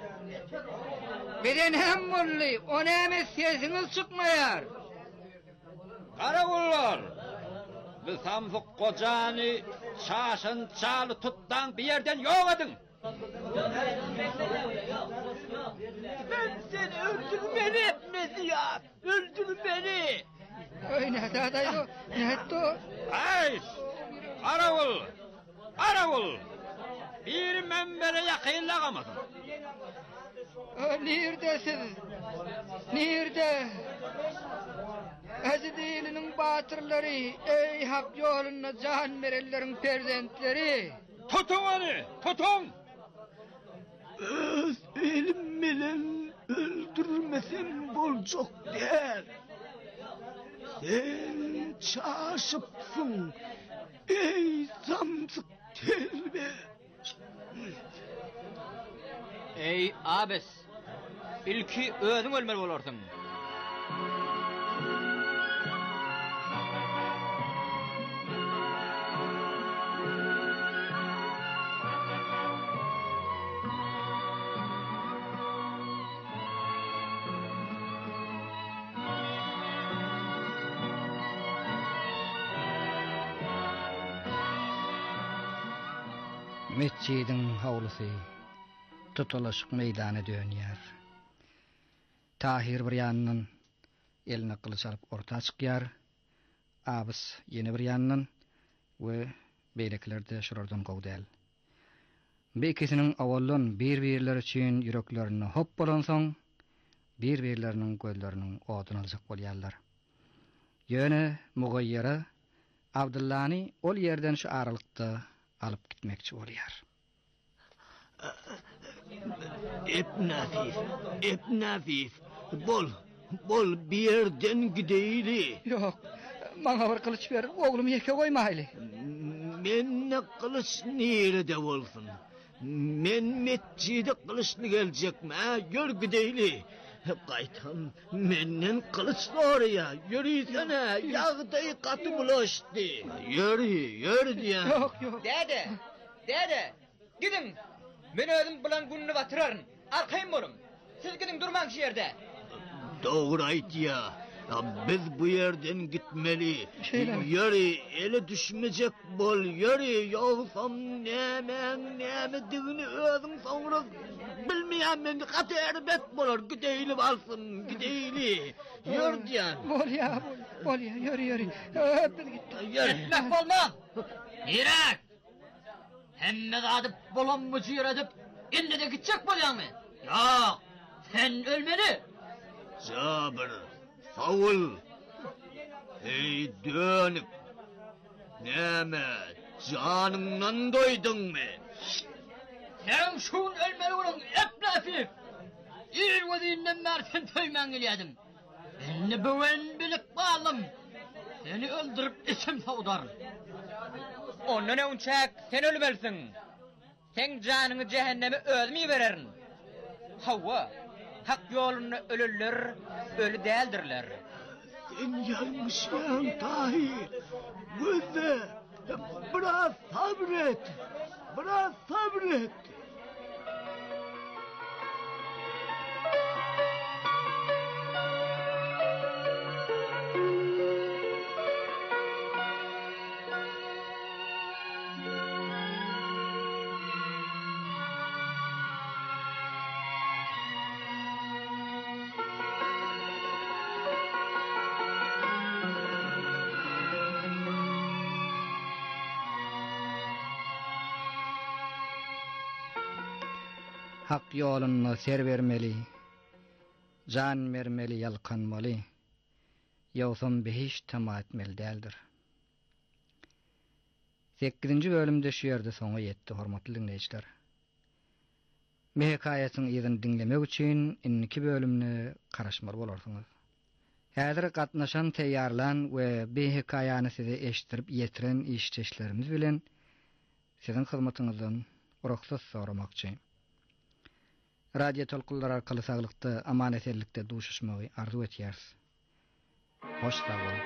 Beden hem molly, ona emes sesiňiz çykmaýar. Karawullar! Biz Samsyk Gojany şaşyn çaly tutdan bir yerden ýok edin. Ben seni öldürmeni Meziyat. Öldür beni. Öy näde adaýdy? Näde o? Ay! Karawul! Karawul! Bir membere ýakynlagamasyn. Nirdesiz? Nirde? Ezidilinin batırları, ey hak yoluna can verenlerin perdentleri. Tutun onu, tutun! Öz elim bilen öldürmesem bolcak der. Sen çaşıpsın, ey Samsyk telbe. Ey abes, ilki özüň ölmeli bolarsyň. Mescidin hawlusy tutuluşyk meýdana dönýär. Tahir bir ýanyndan eline kılıç alıp orta çykýar. Abys ýene bir ýanyndan we beýlekler de şurardan gowdal. Beýkesiniň awaldan bir-birleri üçin ýüreklerini hop bolan soň bir-birleriniň gözleriniň oduny aljak bolýarlar. Ýöne mugayyara Abdullany ol ýerden şu aralykda alıp gitmekçi bolýar. Ibn Afif, Ibn Afif, bol, bol bir yerden gideyli. Yok, bana bir kılıç ver, oğlum yeke koymaylı. Men kılıç nerede olsun? Men metcide kılıçlı gelecekme, gör gideyli. Qaytam, menden kılıçlı oraya, yürüysene, yağdayı katı bulaştı. Yürü, yürü diyen. Yok, yok. Dede, dede, gidin. Men özüm bilen gününü batırarın. Arkaym bolum. Siz gidin durmaň şu ýerde. Doğru aýt ya. Ya biz bu yerden gitmeli. Yürü, ele düşmeyecek bol. Yürü, yoksam nemen neme digini özüm sonra bilmeýän men gaty erbet bolar. Gideyli balsın, gideyli. Yürü diýen. Bol ya, bol ya, yürü yürü. Biz gitdik. Yürü. Gitmek bolmaz. Nirak! Hemme adıp bolanmıcı yer edip indi de gidecek bolýarmy? Yok, sen ölmeli. Sabır, savul. Ey dönüp. Näme, canından doydun mu? Sen şun ölmeli bolun, Ibn Afif. İl wadinden merten töýmen gelýärdim. Beni böwen bilip balım. Seni öldürüp içim sawdarım. Ondan öňçäk sen ölmelisin. Sen janyňy cehenneme özmi bererin. Hawa, hak ýolunda ölürler, ölü däldirler. Sen yanlışyan Tahir. Gözde, biraz sabret. Biraz sabret. Hak ýoluna ser bermeli, can mermeli yalkanmaly, ýogsun behiş tama etmeli däldir. sekizinji bölümde şu ýerde soňa ýetdi, hormatly dinleýijiler. Me hekaýatyny ýygyny dinlemek üçin inniki bölümni garaşmaly bolarsyňyz. Häzir gatnaşan teýýarlan we bu hekaýany size eşitirip ýetiren işçilerimiz bilen sizin hyzmatyňyzdan ruhsat soramakçy. Radio tolkullar arkaly saglykda, amanetellikde duşuşmagy arzu etýäris. Hoş sag bolun.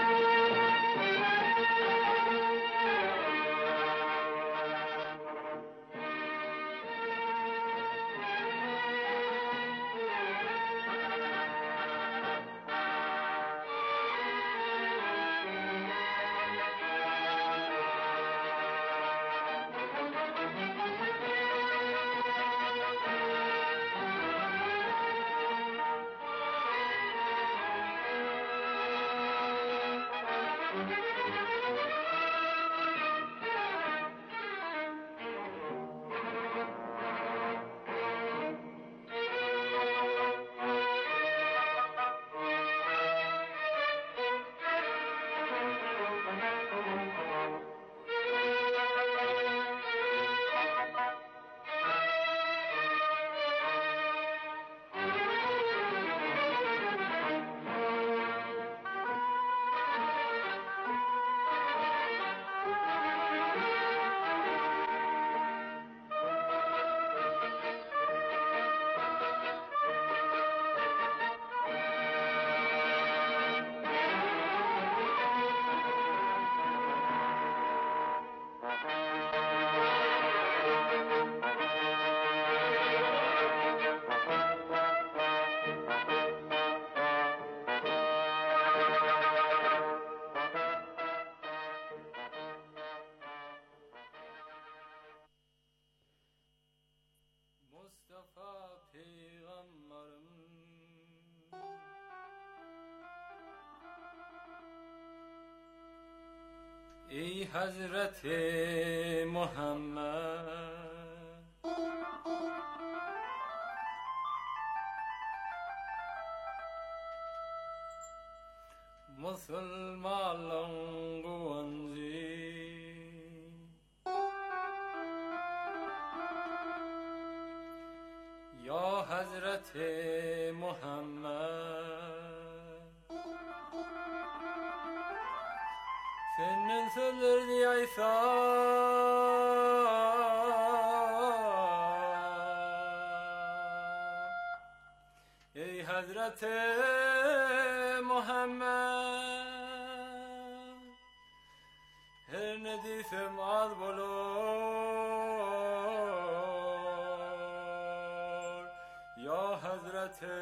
Ey Hazreti Muhammed, Musulmanlığın guvanzi, Ya Hazreti Muhammed, senin sözlerdi yaysa ey Hazreti Muhammed, her ne diysem az bolur ya Hazreti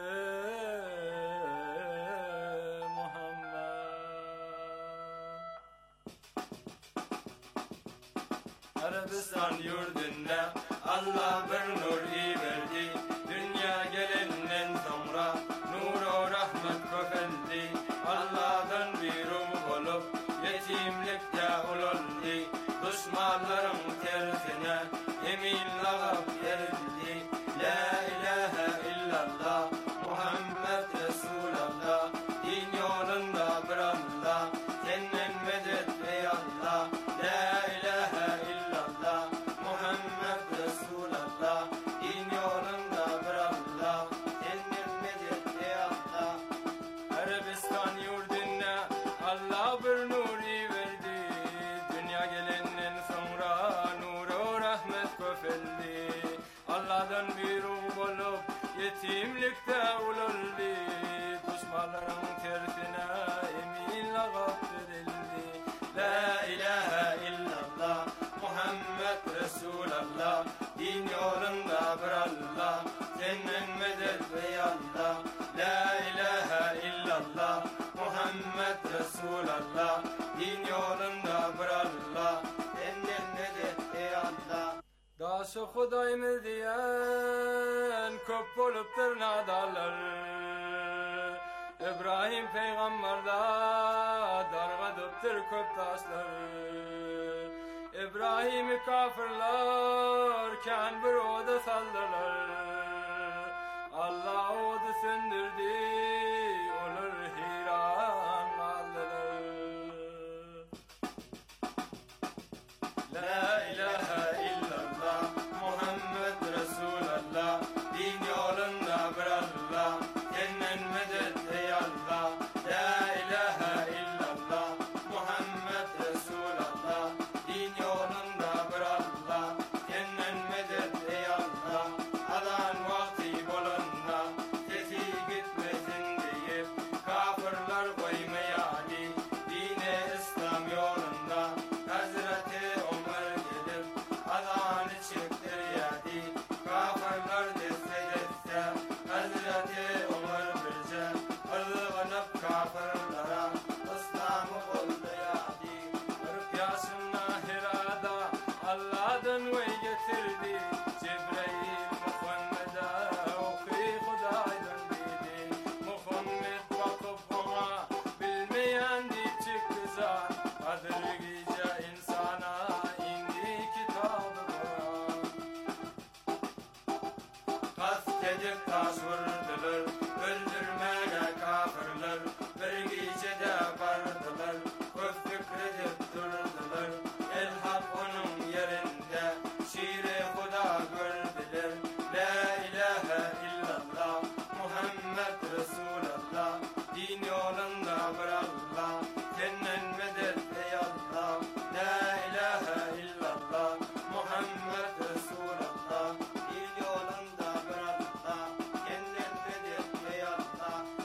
Arabistan yurdunda Allah bir nur verdi, dünya gelenden sonra nur o rahmet köfeldi. Allah'dan bir umut olup yetimlikte ululdi, düşmanların tersine emin lağap verildi. La ilahe illallah Muhammed Resulallah, din yolunda bir Allah, senden medet ey Allah. La ilahe illallah Muhammed Resulallah, din yolunda bir Allah, senden medet ey Allah. Arabistan yurduna Allah bir nuri verdi, dünya gelenden sonra nuru rahmet köfeldi. Allah'dan bir umut olup yetimlikte ululdi, düşmanların tersine emin lağap verildi. La ilahe illallah Muhammed Resulallah, din yolunda bir Allah, senden medet ey Allah. La ilahe illallah Muhammed Resulallah, din yolunda bir Allah, senden medet ey Allah. Daşı Hudaymiz diyen köp bolupdur nadalar, İbrahim peygamberda dargadıptır köp taşlar. İbrahim'i kafirler kan bir oda saldılar, Allah odu söndürdü, olur hiran kaldılar. La ilahe illallah, Muhammed Resulallah, din yolunda bir Allah, senden medet ey Allah. La ilahe illallah, Muhammed Resulallah, din yolunda bir Allah, senden medet ey Allah. Adan vakti bolunda, sesi gitmesin deyip, kafirler koymayani, dine İslam yolunda. Hazreti Ömer gelip, adanı çıktır yadi, kafirler dese dese, Hazreti Ömer birce, ırgınıp kafirlara, İslam'ı oldu yadi. Kırk yaşında Hira'da, Allah'dan vey getirdi, Cebrail Muhammed'e okuy Hudaydan dedi. Muhammed bakıp ona, bilmeyen deyip çıktı zat, Kadir gece insana indi kitabı Kur'an. Kast edip taş vurdular, öldürmeye kafirler, bir gecede vardılar, köp fikredip durdular. El hak onun yerinde, şiiri Huda gördüler. La ilahe illallah, Muhammed Resulallah, din yolunda bir Allah, senden medet ey Allah. La ilahe illallah, Muhammed Resulallah, din yolunda bir Allah, senden medet ey Allah.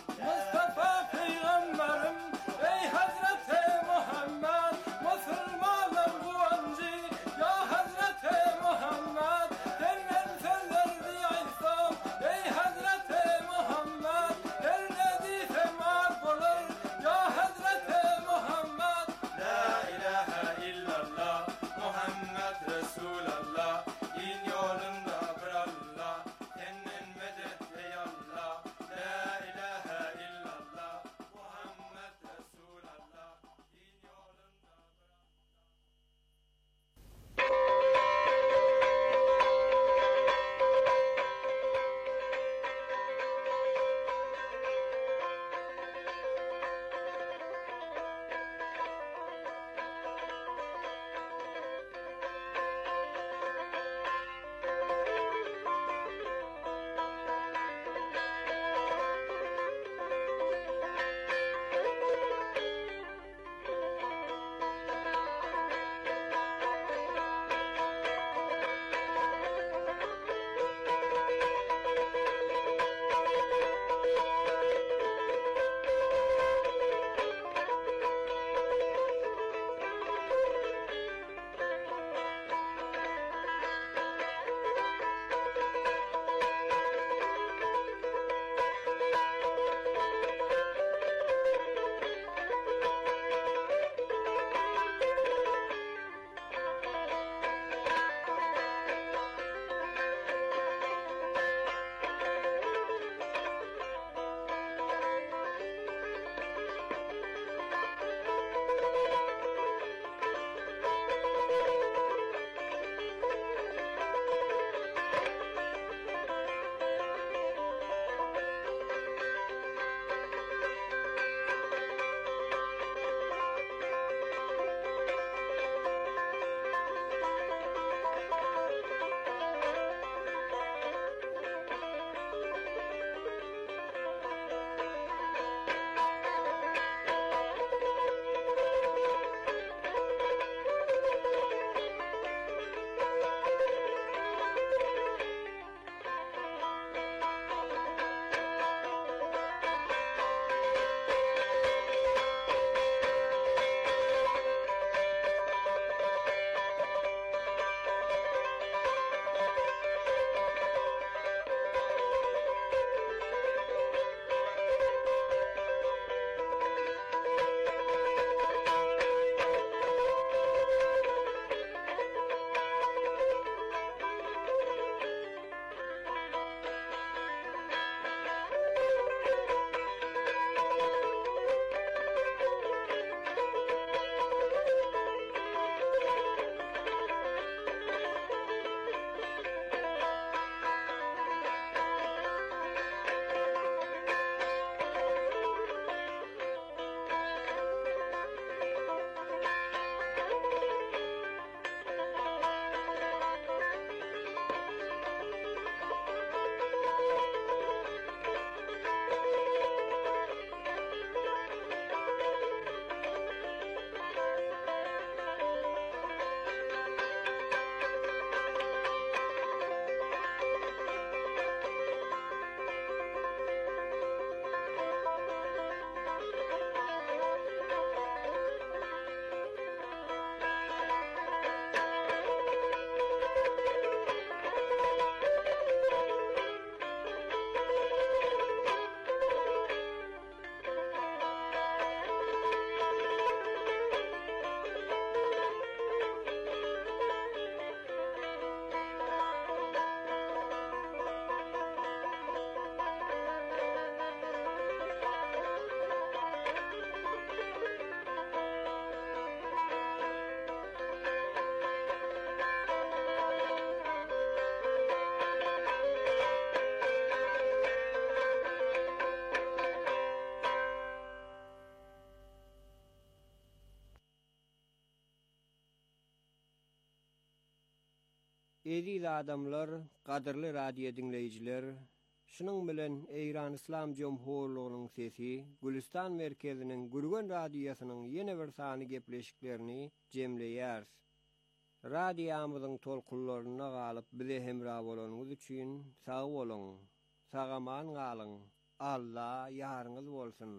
Ediz adamlar, qadırly radio dinleyijiler, şunun bilen Eýran İslam Jomhurlygynyň sesi Gülistan merkeziniň Gürgen radiosynyň ýene bir sany gepleşiklerini jemleýär. Radiýamyzyň tolkunlaryna galyp bize hemra bolanyňyz üçin sag bolun, sagaman galyň. Allah ýaryňyz bolsun.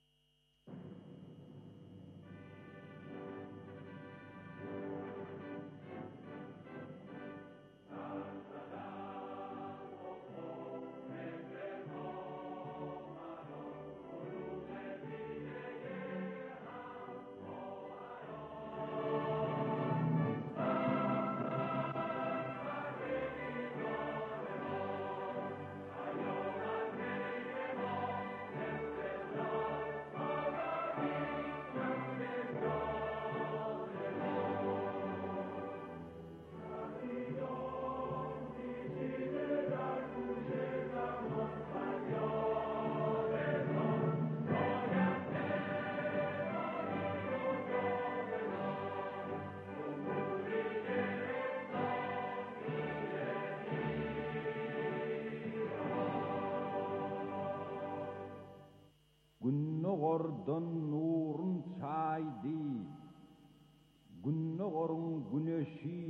Günnogordan nurun çaydi, günnogorun güneşi,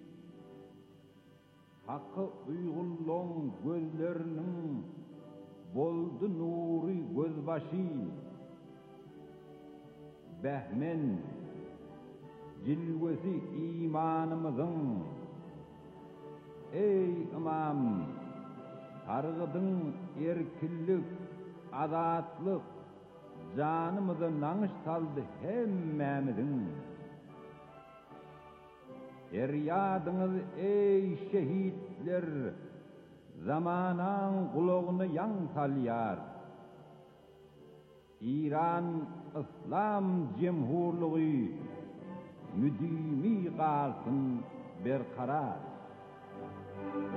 hakkı uygulloň gözlerinin boldu nuri gözbaşi. Behmen, cilvesi imanımızın, ey imam, targıdın erkillik, azatlık, canımızı nanış saldı hemmemizin. Eryadınız ey şehitler, zamanan kulağını yan salyar. İran İslam Cemhurluğu müdimi kalsın berkarar.